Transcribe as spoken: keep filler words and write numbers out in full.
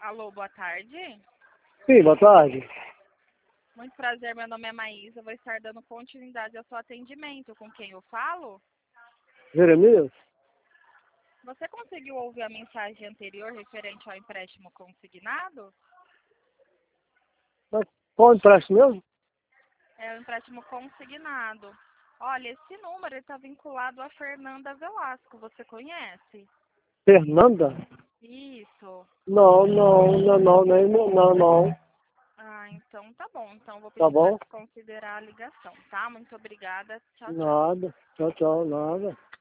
Alô, boa tarde. Sim, boa tarde. Muito prazer, meu nome é Maísa. Vou estar dando continuidade ao seu atendimento. Com quem eu falo? Jeremias? Você conseguiu ouvir a mensagem anterior referente ao empréstimo consignado? Mas qual empréstimo mesmo? É o empréstimo consignado. Olha, esse número está vinculado a Fernanda Velasco. Você conhece? Fernanda? Isso. Não, não, não, não, nem, não, não. Ah, então tá bom. Então vou Tá pedir para bom? desconsiderar a ligação, tá? Muito obrigada. Tchau, tchau. Nada. Tchau, tchau, nada.